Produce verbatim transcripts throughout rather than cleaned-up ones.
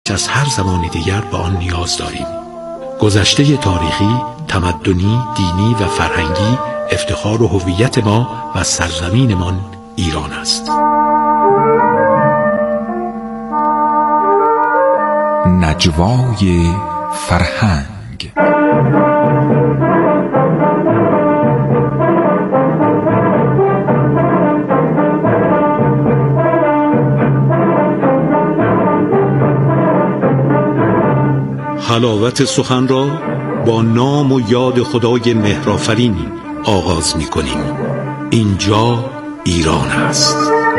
بیش از هر زمان دیگر به آن نیاز داریم. گذشته تاریخی، تمدنی، دینی و فرهنگی افتخار و هویت ما و سرزمینمان ایران است. نجوای فرهنگ. حلاوت سخن را با نام و یاد خدای مهرآفرین آغاز می کنیم. اینجا ایران است.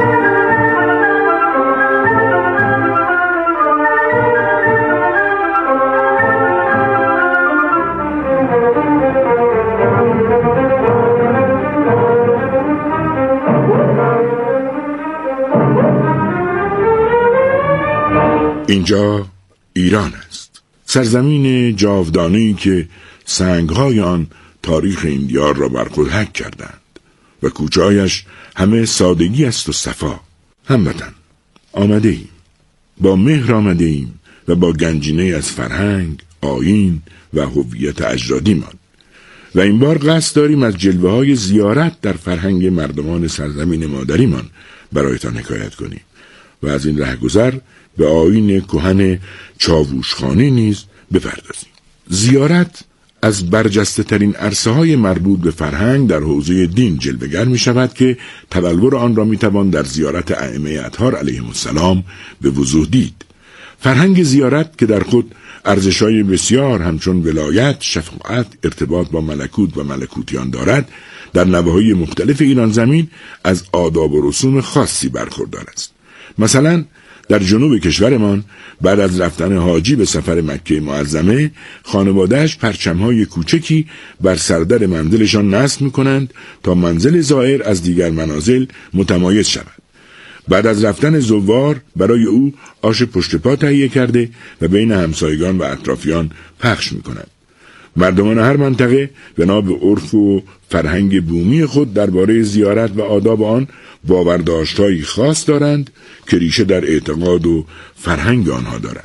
اینجا ایران است، سرزمین جاودانه‌ای که سنگ‌های آن تاریخ این دیار را بر خود حک کردند و کوچه‌هایش همه سادگی است و صفا. هموطن، آمده ایم، با مهر آمده ایم و با گنجینه از فرهنگ، آیین و هویت اجدادیمان و این بار قصد داریم از جلوه‌های زیارت در فرهنگ مردمان سرزمین مادریمان برایتان حکایت کنیم و از این رهگذر به آیین کهن چاووشخانه نیز بپردازیم. زیارت از برجسته ترین عرصه های مربوط به فرهنگ در حوزه دین جلوه‌گر می شود که تبلور آن را می توان در زیارت ائمه اطهار علیهم السلام به وضوح دید. فرهنگ زیارت که در خود ارزش‌های بسیار همچون ولایت، شفاعت، ارتباط با ملکوت و ملکوتیان دارد، در نواحی مختلف ایران زمین از آداب و رسوم خاصی برخوردار است. مثلا در جنوب کشورمان بعد از رفتن حاجی به سفر مکه معظمه، خانواده‌اش پرچم‌های کوچکی بر سردر منزلشان نصب می‌کنند تا منزل زائر از دیگر منازل متمایز شود. بعد از رفتن زوار برای او آش پشت پا تهیه کرده و بین همسایگان و اطرافیان پخش می‌کنند. مردمان هر منطقه بنا به عرف و فرهنگ بومی خود درباره زیارت و آداب آن باورداشت‌هایی خاص دارند که ریشه در اعتقاد و فرهنگ آنها دارند.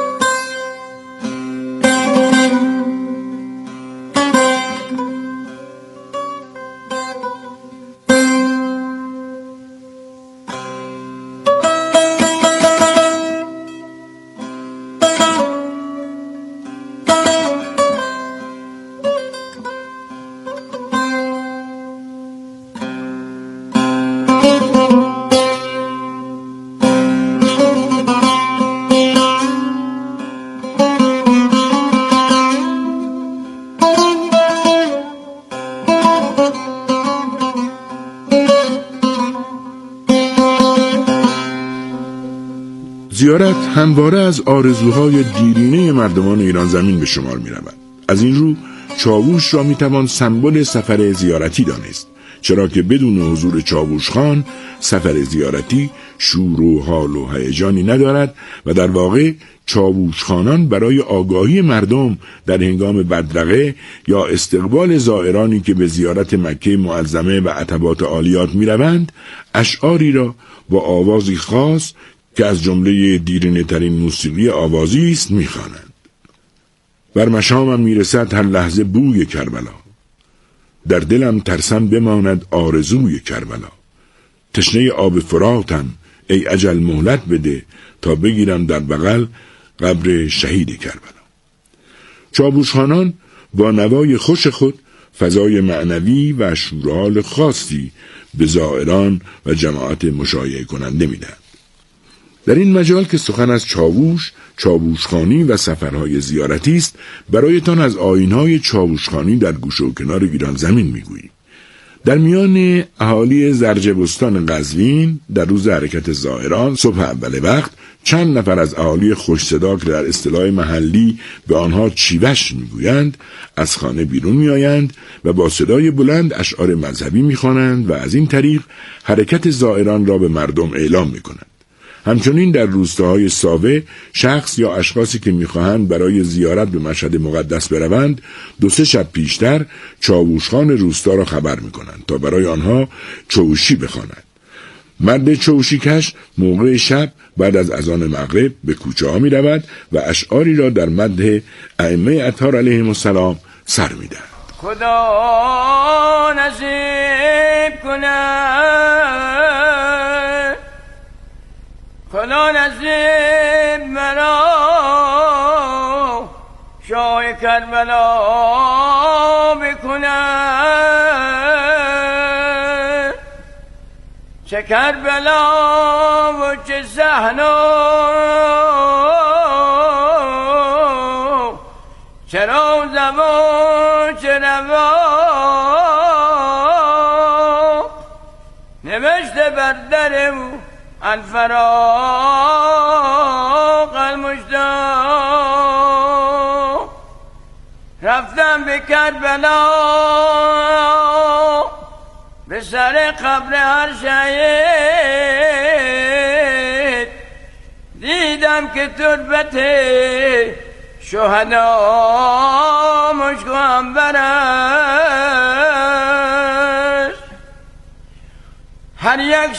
زیارت همواره از آرزوهای دیرینه مردمان ایران زمین به شمار می رود. از این رو چاووش را می توان سمبل سفر زیارتی دانست، چرا که بدون حضور چاووش خان سفر زیارتی شور و حال و هیجانی ندارد و در واقع چاووش خانان برای آگاهی مردم در هنگام بدرقه یا استقبال زائرانی که به زیارت مکه معظمه و عتبات عالیات می روند اشعاری را با آوازی خاص که از جمله دیرینه ترین موسیقی آوازی است می‌خوانند. بر مشامم میرسد هر لحظه بوی کربلا، در دلم ترسم بماند آرزوی کربلا. تشنه آب فراتم ای اجل مهلت بده تا بگیرم در بغل قبر شهید کربلا. چاووش خانان با نوای خوش خود فضای معنوی و شورال خاصی به زائران و جماعت مشایعه کننده میدهند. در این مجال که سخن از چاووش، چاووشخانی و سفرهای زیارتی است، برایتان از آیین‌های چاووشخانی در گوشه و کنار ایران زمین میگوییم. در میان اهالی زرجبستان قزوین در روز حرکت زائران صبح اول وقت چند نفر از اهالی خوش صدا که در اصطلاح محلی به آنها چیوش میگویند از خانه بیرون میآیند و با صدای بلند اشعار مذهبی میخوانند و از این طریق حرکت زائران را به مردم اعلام میکنند. همچنین در روستاهای ساوه شخص یا اشخاصی که میخواهند برای زیارت به مشهد مقدس بروند دو سه شب پیشتر چاووشخان روستا را خبر میکنند تا برای آنها چاووشی بخواند. مرد چوشیکش موقع شب بعد از اذان مغرب به کوچه ها می رود و اشعاری را در مدح ائمه اطهار علیهم السلام سر می دهد. خدا نصیب کنه، خدا نصیب مرا شاه کربلا بکنه، چه کربلا و چه صحنه، چرا زمان چه روا، نوشته بر در او الفراق المشتاق. رفتم به کربلا به سر قبر هر شهید، دیدم که تربت شهدا مشک و عنبر است. هر یک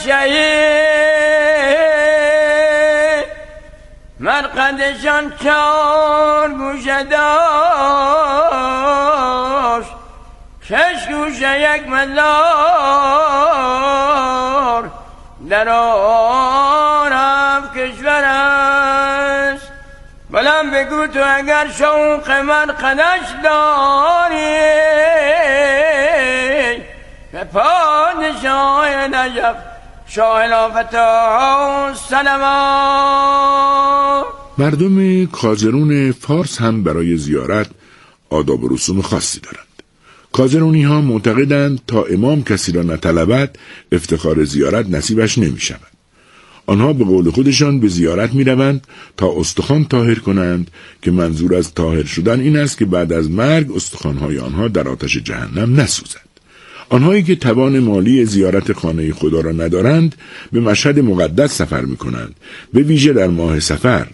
شهید مرقدشان چار گوشه داشت، شش گوشه یک مزار در آن هفت کشور است. بلند بگو تو اگر شوق مرقدش داری، به پادشاه نجف شاه لافتح سلام. مردم کازرون فارس هم برای زیارت آداب و رسوم خاصی دارند. کازرونی ها معتقدند تا امام کسی را نطلبد افتخار زیارت نصیبش نمی شود. آنها به قول خودشان به زیارت می روند تا استخوان طاهر کنند که منظور از طاهر شدن این است که بعد از مرگ استخوان‌های آنها در آتش جهنم نسوزند. آنهایی که توان مالی زیارت خانه خدا را ندارند به مشهد مقدس سفر می کنند، به ویژه در ماه سفر.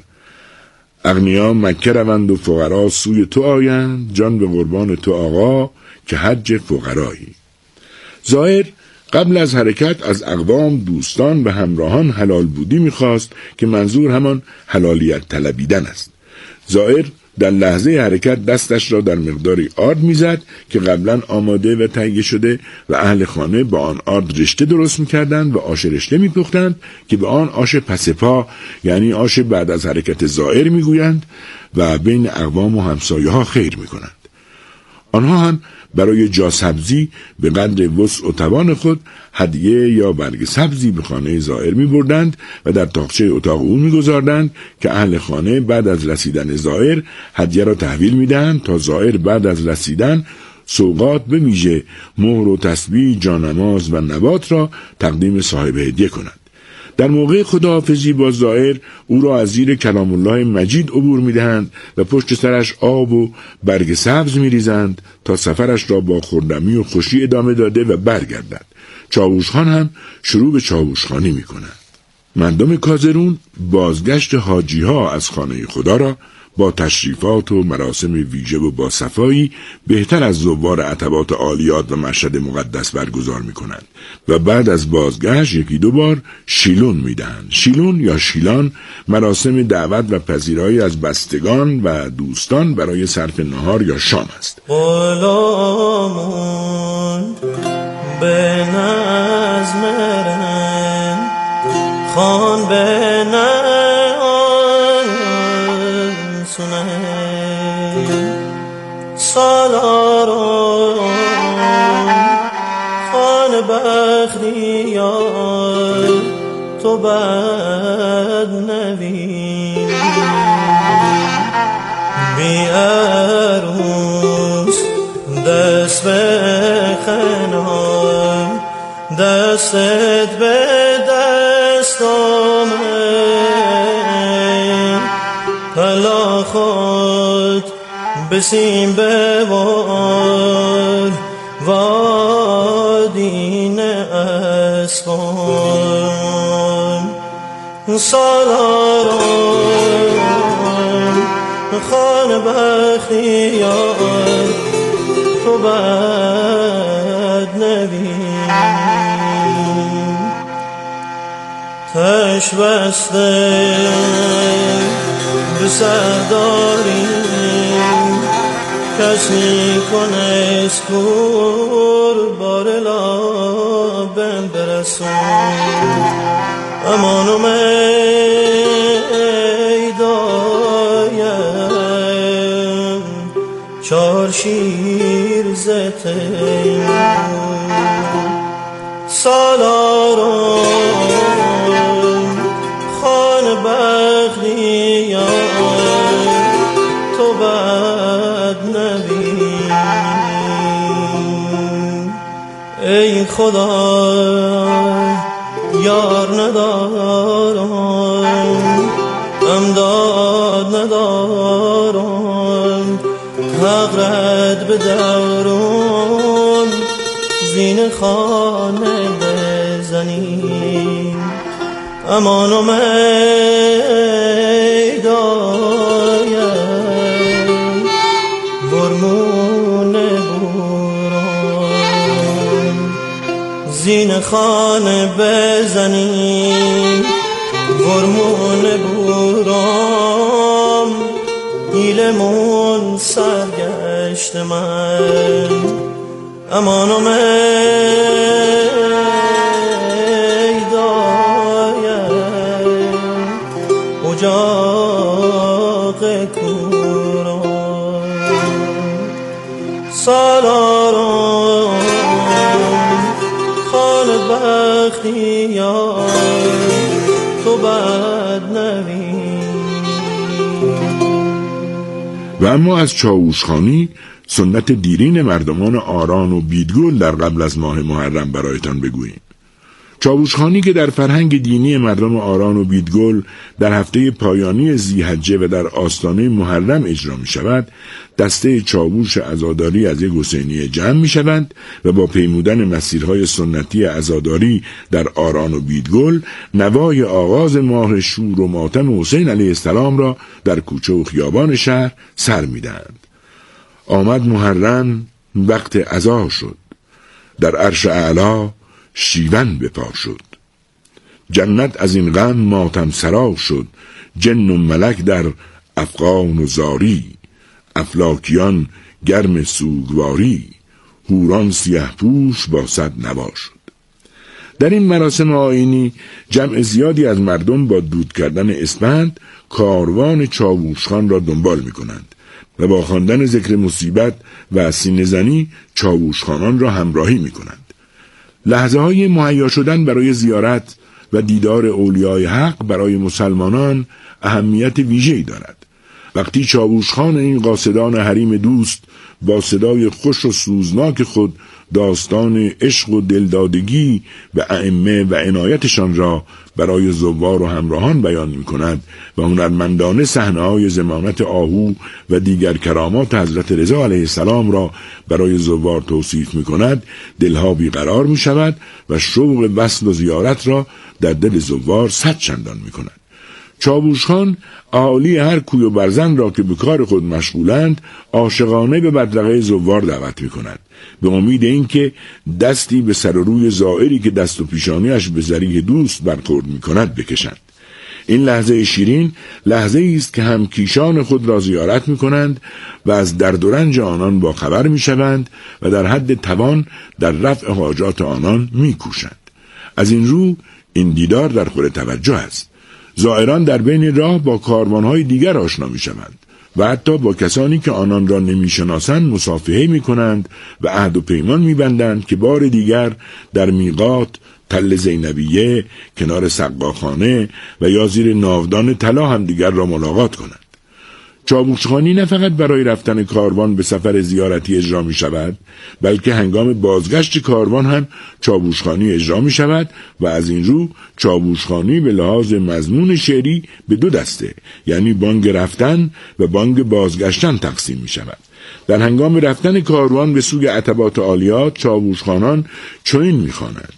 اغنیا مکه روند و فقرا سوی تو آیند، جان به قربان تو آقا که حج فقرایی. زائر قبل از حرکت از اقوام، دوستان و همراهان حلال بودی می‌خواست که منظور همان حلالیت طلبیدن است. زائر در لحظه حرکت دستش را در مقداری آرد میزد که قبلا آماده و تهیه شده و اهل خانه با آن آرد رشته درست میکردند و آش رشته میپختند که به آن آش پسپا یعنی آش بعد از حرکت زائر میگویند و بین اقوام و همسایه ها خیر میکنند. آنها هم برای جا سبزی به قدر وسع و توان خود هدیه یا برگ سبزی به خانه زائر می بردند و در تاقچه اتاق او می گذاردند که اهل خانه بعد از رسیدن زائر هدیه را تحویل می دهند تا زائر بعد از رسیدن سوغات به ویژه مهر و تسبیح، جانماز و نبات را تقدیم صاحب هدیه کنند. در موقع خداحافظی با زائر او را از زیر کلام الله مجید عبور می‌دهند و پشت سرش آب و برگ سبز می‌ریزند تا سفرش را با خرمی و خوشی ادامه داده و برگردد. چاووشخان هم شروع به چاووشخانی می‌کنند. مردم کازرون بازگشت حاجی‌ها از خانه خدا را با تشریفات و مراسم ویژه و با صفایی بهتر از زوار عتبات عالیات و مشهد مقدس برگزار می کنند و بعد از بازگشت یکی دو بار شیلون می دهند. شیلون یا شیلان مراسم دعوت و پذیرایی از بستگان و دوستان برای صرف نهار یا شام است. غلامون به نظمرن خان به سالاران خان بختیار تو بد نوین بی عروس دست به خنام دستت به دست آمد پلا خود بسیم بوار وادین اسفان سالاران خان بختیار تو بد نبین. تش بسته به سر داریم کسی کنه اسکور بار لابم برسون امانو میدایم چار شیر زتیم سالارم خان بختی تو بد نبین ای خدا یار ندارم امداد ندارم حق رد به دورون زین خانه بزنیم امانو میدایم برمون بوران زین خانه بزنیم برمون بوران ایلمون سرگشت من امانو میدایم اجاق کوران سالارم خان بختی تو بد نبین. و اما از چاووشخانی سنت دیرین مردمان آران و بیدگل در قبل از ماه محرم برایتان بگوییم. چاووشخانی که در فرهنگ دینی مردم آران و بیدگل در هفته پایانی ذی‌حجه و در آستانه محرم اجرا می شود، دسته چاووش عزاداری از یک حسینیه جمع می شوند و با پیمودن مسیرهای سنتی عزاداری در آران و بیدگل نوای آغاز ماه شور و ماتم حسین علیه السلام را در کوچه و خیابان شهر سر می دهند. آمد محرم وقت عزا شد، در عرش اعلا شیون بپا شد. جنت از این غم ماتم سرا شد، جن و ملک در افغان و زاری. افلاکیان گرم سوگواری، هوران سیه پوش با صد نوا شد. در این مراسم آیینی جمع زیادی از مردم با دود کردن اسپند کاروان چاووشخان را دنبال می کنند و با خواندن ذکر مصیبت و سینه زنی چاووشخانان را همراهی می کنند. لحظه های مهیا شدن برای زیارت و دیدار اولیای حق برای مسلمانان اهمیت ویژه‌ای دارد. وقتی چاووشخان این قاصدان حریم دوست با صدای خوش و سوزناک خود داستان عشق و دلدادگی و ائمه و عنایتشان را برای زوار و همراهان بیان می کند و هنرمندانه صحنه‌های ضمانت آهو و دیگر کرامات حضرت رضا علیه السلام را برای زوار توصیف می کند، دلها بیقرار می شود و شوق وصل و زیارت را در دل زوار صد چندان می کند. چاووشخان اهالی هر کوی و برزن را که به کار خود مشغولند عاشقانه به بدرقه زوار دعوت می کند، به امید اینکه دستی به سر و روی زائری که دست و پیشانیش به ذریح دوست برخورد می کند بکشند. این لحظه شیرین لحظه است که هم کیشان خود را زیارت می کنند و از درد و رنج آنان با خبر می شوند و در حد توان در رفع حاجات آنان می کوشند. از این رو این دیدار در خور توجه است. زائران در بین راه با کاروانهای دیگر آشنا می شوند و حتی با کسانی که آنان را نمی شناسند مصافحه می کنند و عهد و پیمان می بندند که بار دیگر در میقات، تل زینبیه، کنار سقاخانه و یا زیر ناودان طلا هم دیگر را ملاقات کنند. چاووشخانی نه فقط برای رفتن کاروان به سفر زیارتی اجرا می شود، بلکه هنگام بازگشت کاروان هم چاووشخانی اجرا می شود و از این رو چاووشخانی به لحاظ مضمون شعری به دو دسته، یعنی بانگ رفتن و بانگ بازگشتن تقسیم می شود. در هنگام رفتن کاروان به سوی عتبات عالیات چاووشخانان چنین می خوانند: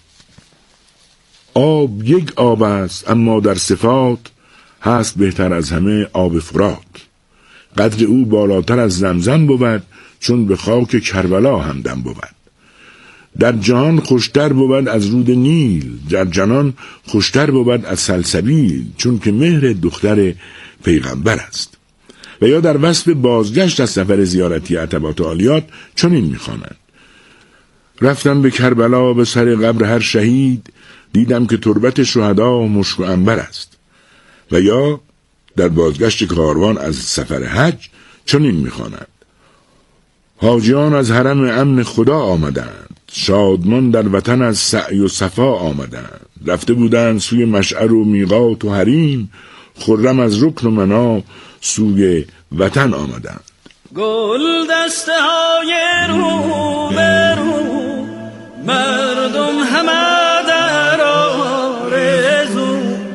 آب یک آب است اما در صفات هست بهتر از همه آب فرات. قدر او بالاتر از زمزم بود چون به خاک کربلا همدم بود. در جهان خوشتر بود از رود نیل، در جنان خوشتر بود از سلسبیل، چون که مهر دختر پیغمبر است. و یا در وصف بازگشت از سفر زیارتی عتبات عالیات چنین می‌خوانند: رفتم به کربلا به سر قبر هر شهید، دیدم که تربت شهدا مشک و عنبر است. و یا در بازگشت کاروان از سفر حج چنین می‌خوانند: حاجیان از حرم امن خدا آمدند، شادمان در وطن از سعی و صفا آمدند. رفته بودند سوی مشعر و میقات و حریم، خرم از رکن و منا سوی وطن آمدند. گل دسته های رو به رو، مردم همه در آرزو.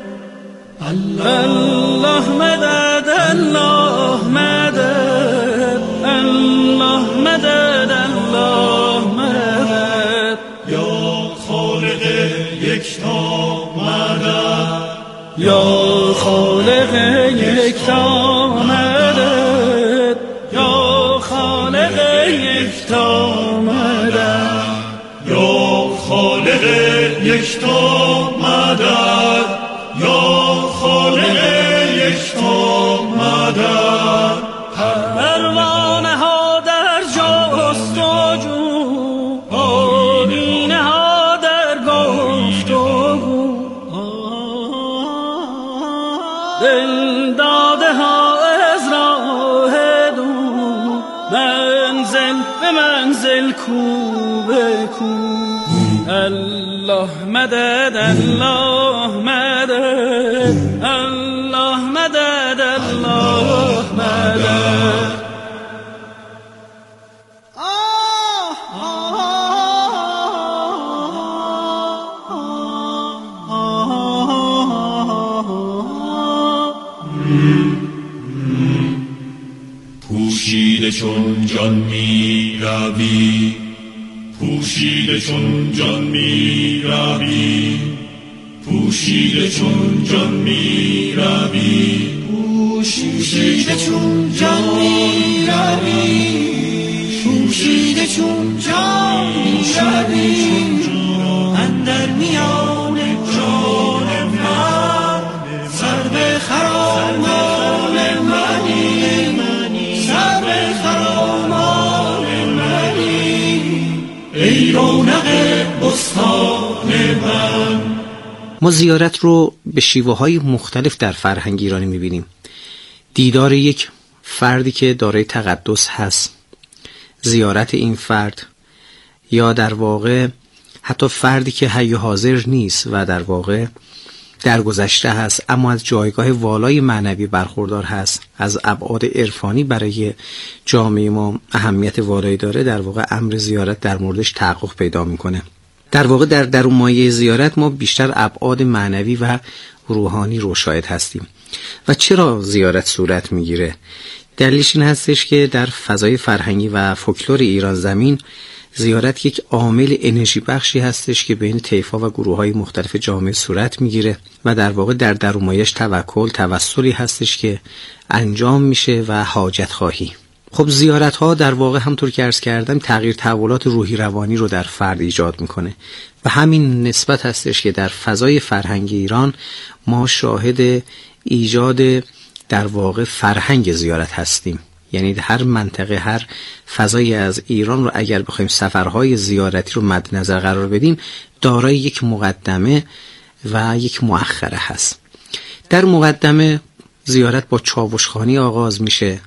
الله مدد الله مدد، الله مدد الله مدد، یا خالق یکتا مدد، یا خالق یکتا مدد، یا خالق یکتا مدد، یا خالق یکتا مدد، یا خالق یکتا مدد. پروانه ها در جستجو، آیینه ها در گفتگو، دل داده ها از راه دور، منزل به منزل کو به کو. الله مدد الله مدد، الله مدد الله مدد. پوشیده چون جان می روی، پوشیده چون جان می روی، پوشیده چون جان می روی، پوشیده چون جان می روی، پوشیده چون جان می روی. اندر میان جان من سر به خرامان منی، سر به خرامان منی، ای رونق بستان من. ما زیارت رو به شیوه‌های مختلف در فرهنگ ایرانی می‌بینیم. دیدار یک فردی که دارای تقدس هست، زیارت این فرد، یا در واقع حتی فردی که حی و حاضر نیست و در واقع در گذشته هست اما از جایگاه والای معنوی برخوردار هست، از ابعاد عرفانی برای جامعه ما اهمیت والایی داره، در واقع امر زیارت در موردش تحقق پیدا میکنه. در واقع در درون مایه زیارت ما بیشتر ابعاد معنوی و روحانی رو شاهد هستیم. و چرا زیارت صورت میگیره؟ دلیلش این هستش که در فضای فرهنگی و فولکلور ایران زمین زیارت یک عامل انرژی بخشی هستش که بین طیف‌ها و گروه‌های مختلف جامعه صورت میگیره و در واقع در درونمایه‌اش توکل، توسلی هستش که انجام میشه و حاجت خواهی. خب زیارت‌ها در واقع همونطور که عرض کردم تغییر تحولات روحی روانی رو در فرد ایجاد میکنه و همین نسبت هستش که در فضای فرهنگی ایران ما شاهد ایجاد در واقع فرهنگ زیارت هستیم. یعنی هر منطقه، هر فضایی از ایران رو اگر بخوایم سفرهای زیارتی رو مد نظر قرار بدیم دارای یک مقدمه و یک مؤخره هست. در مقدمه زیارت با چاوشخوانی آغاز میشه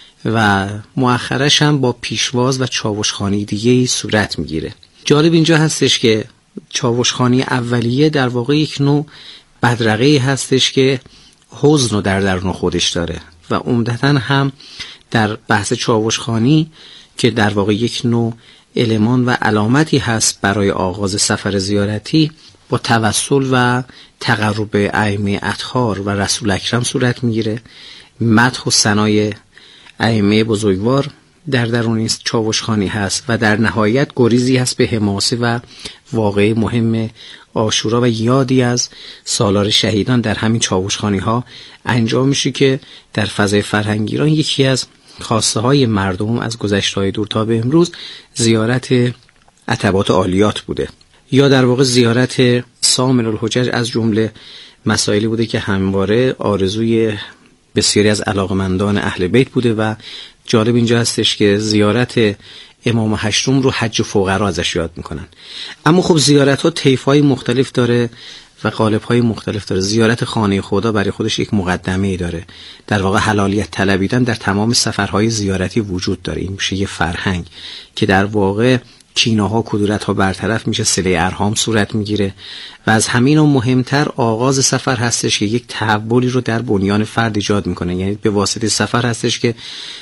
و مؤخرش هم با پیشواز و چاوشخوانی دیگه صورت میگیره. جالب اینجا هستش که چاوشخوانی اولیه در واقع یک نوع بدرقه هستش که حزن رو در درون خودش داره و عمدتاً هم در بحث چاوشخوانی که در واقع یک نوع المان و علامتی هست برای آغاز سفر زیارتی، با توسل و تقرب ائمه اطهار و رسول اکرم صورت میگیره. مدح و ثنای ائمه بزرگوار در درون چاوشخوانی هست و در نهایت گریزی هست به حماسه و واقعه مهم عاشورا و یادی از سالار شهیدان در همین چاوشخوانی ها انجام میشه که در فضای فرهنگی ایران یکی از خواسته های مردم از گذشته های دور تا به امروز زیارت عتبات عالیات بوده. یا در واقع زیارت سامر الحجج از جمله مسائلی بوده که همواره آرزوی بسیاری از علاقمندان اهل بیت بوده و جالب اینجا هستش که زیارت امام هشتم رو حج فقرا ازش یاد میکنن. اما خب زیارت ها طیف‌های مختلف داره و قالب‌های مختلف داره. زیارت خانه خدا برای خودش یک مقدمه‌ای داره. در واقع حلالیت طلبیدن در تمام سفرهای زیارتی وجود داره. این میشه یه فرهنگ که در واقع کینه‌ها، کدورت‌ها برطرف میشه، صله ارحام صورت میگیره و از همین هم مهمتر آغاز سفر هستش که یک تحولی رو در بنیان فرد ایجاد میکنه. یعنی به واسطه سفر هستش که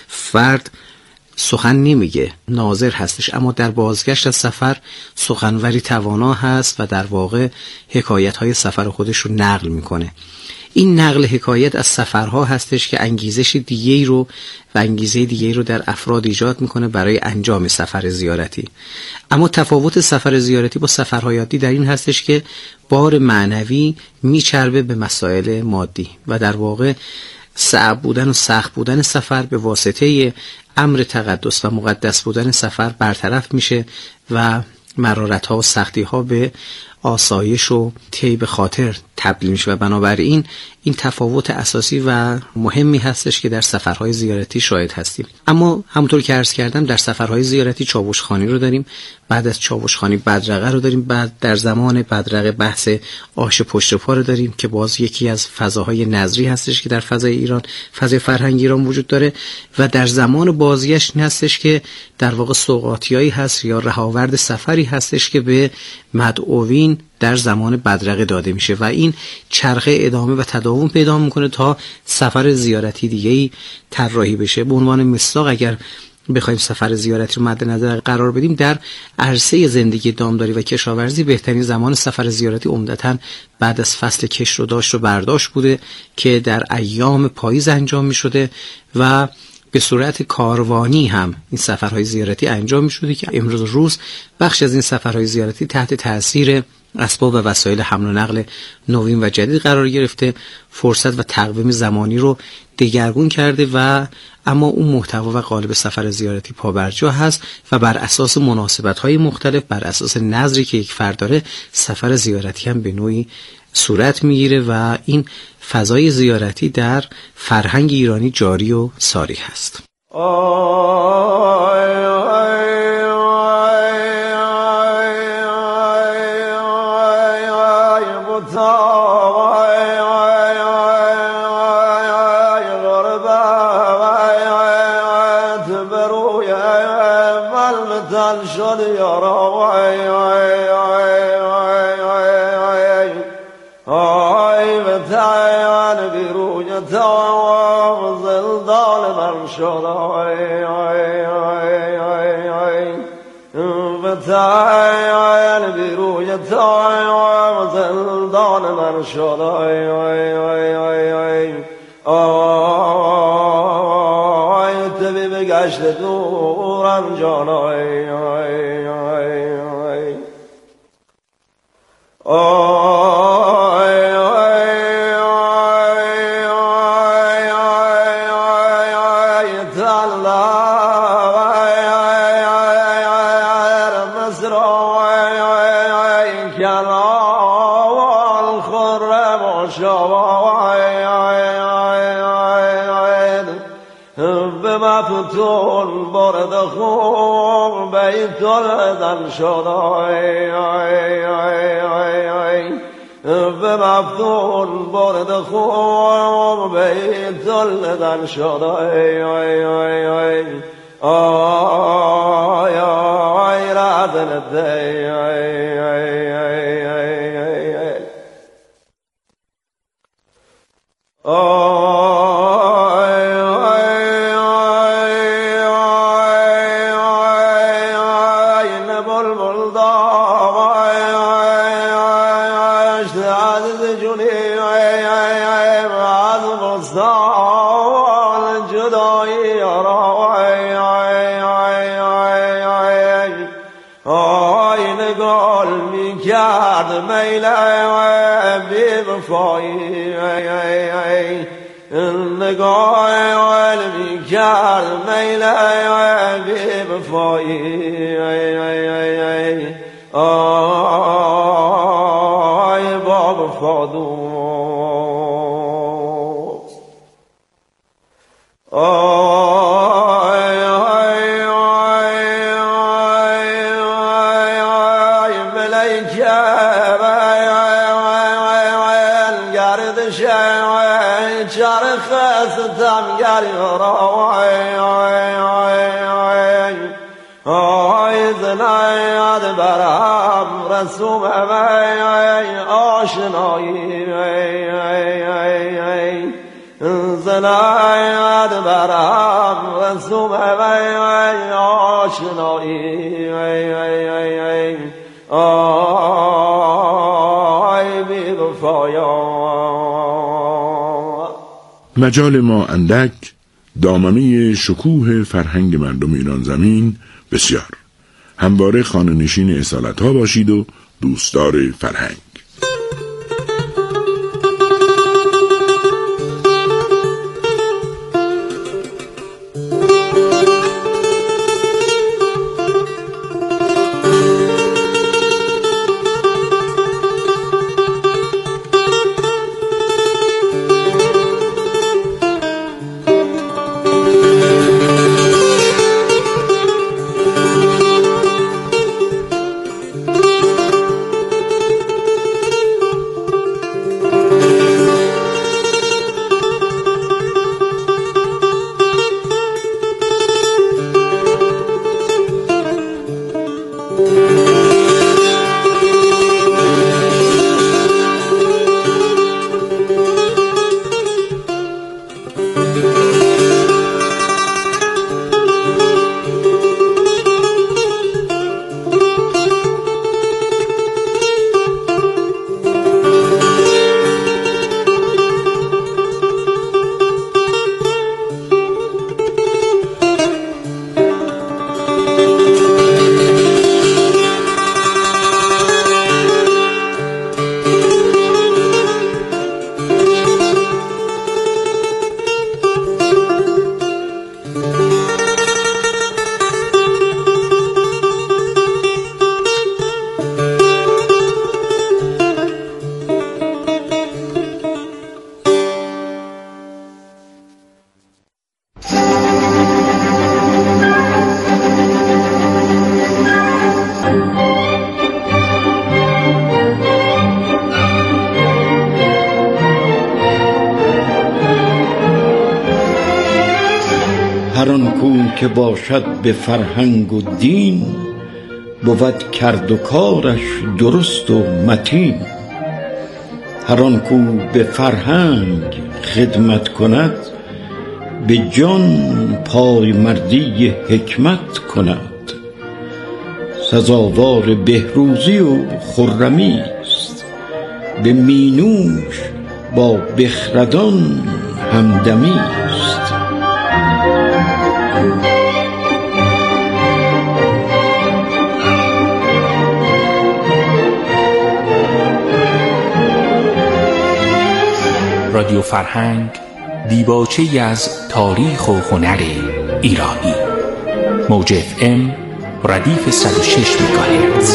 فرد سخن نمیگه، ناظر هستش، اما در بازگشت از سفر سخنوری توانا هست و در واقع حکایت‌های سفر خودش رو نقل میکنه. این نقل حکایت از سفرها هستش که انگیزش دیگه‌ای رو و انگیزه دیگه‌ای رو در افراد ایجاد میکنه برای انجام سفر زیارتی. اما تفاوت سفر زیارتی با سفرهای عادی در این هستش که بار معنوی میچربه به مسائل مادی و در واقع صعب بودن و سخت بودن سفر به واسطه امر تقدس و مقدس بودن سفر برطرف میشه و مرارت‌ها و سختی‌ها به آسایش و طیب خاطر تبدیل میشه و بنابراین این تفاوت اساسی و مهمی هستش که در سفرهای زیارتی شاهد هستیم. اما همونطور که عرض کردم در سفرهای زیارتی چاوشخانی رو داریم، بعد از چاوشخانی بدرقه رو داریم، بعد در زمان بدرقه بحث آش پشت پا رو داریم که باز یکی از فضاهای نظری هستش که در فضای ایران، فضای فرهنگ ایران وجود داره و در زمان بازگشت هستش که در واقع سوغاتیایی هست یا رهاورد سفری هستش که به مدعوین در زمان بدرقه داده میشه و این چرخه ادامه و تداوم پیدا میکنه تا سفر زیارتی دیگه‌ای طراحی بشه. به عنوان مثال اگر بخوایم سفر زیارتی رو مد نظر قرار بدیم، در عرصه زندگی دامداری و کشاورزی بهترین زمان سفر زیارتی عمدتاً بعد از فصل کشت و داشت و برداشت بوده که در ایام پاییز انجام میشده و به صورت کاروانی هم این سفرهای زیارتی انجام میشده که امروز روز بخش از این سفرهای زیارتی تحت تاثیر اسباب و وسایل حمل و نقل نوین و جدید قرار گرفته، فرصت و تقویم زمانی رو دگرگون کرده و اما اون محتوا و قالب سفر زیارتی پابرجا هست و بر اساس مناسبت‌های مختلف، بر اساس نظری که یک فرد داره، سفر زیارتی هم به نوعی صورت میگیره و این فضای زیارتی در فرهنگ ایرانی جاری و ساری هست. تعال برویت و زندان من شد آی آی آی آی آی آی تبی بگشت دورم جان آی آی آی آی فتون برد خوب بیت الدن شد آی آی آی آی آی به مفتون برد خوب بیت الدن شد آی آی آی آی آی آی رادن دی آی آی آی آی آی نگاه علمی کرد میل بی بفایی ستمگری رای آی زنایت برم رسوم وی آشنایی زنایت برم رسوم وی آشنایی آی بی وفایا. مجال ما اندک، دامنه شکوه فرهنگ مردم ایران زمین بسیار. همواره خانه‌نشین اصالت‌ها باشید و دوستدار فرهنگ. هر آن کو که باشد به فرهنگ و دین، بود کرد و کارش درست و متین. هر آن کو به فرهنگ خدمت کند، به جان پای مردی حکمت کند. سزاوار بهروزی و خرمی است، به مینوش با بخردان همدمی است. رادیو فرهنگ، دیباچه‌ای از تاریخ و هنر ایرانی. موج اف ام ردیف صد و شش مگاهرتز.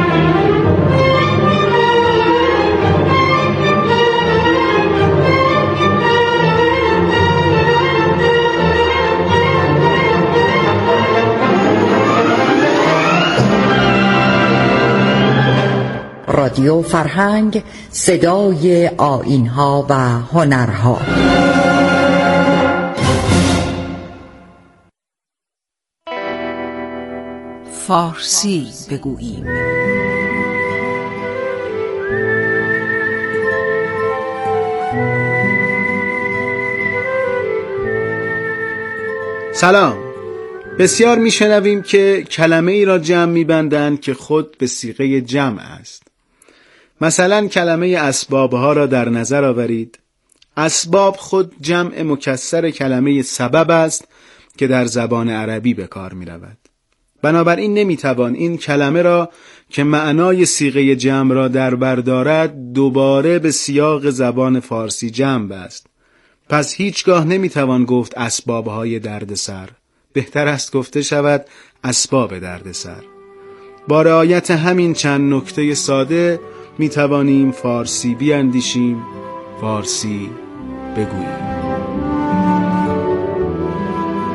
رادیو فرهنگ، صدای آیین‌ها و هنرها. فارسی بگوییم. سلام. بسیار میشنویم که کلمه ای را جمع میبندند که خود به صیغه جمع است. مثلا کلمه اسباب ها را در نظر آورید. اسباب خود جمع مکسر کلمه سبب است که در زبان عربی به کار می رود. بنابراین نمیتوان این کلمه را که معنای صیغه جمع را در بر دارد دوباره به سیاق زبان فارسی جمع بست. پس هیچگاه نمیتوان گفت اسباب های دردسر. بهتر است گفته شود اسباب دردسر. با رعایت همین چند نکته ساده می توانیم فارسی بیاندیشیم، فارسی بگوییم.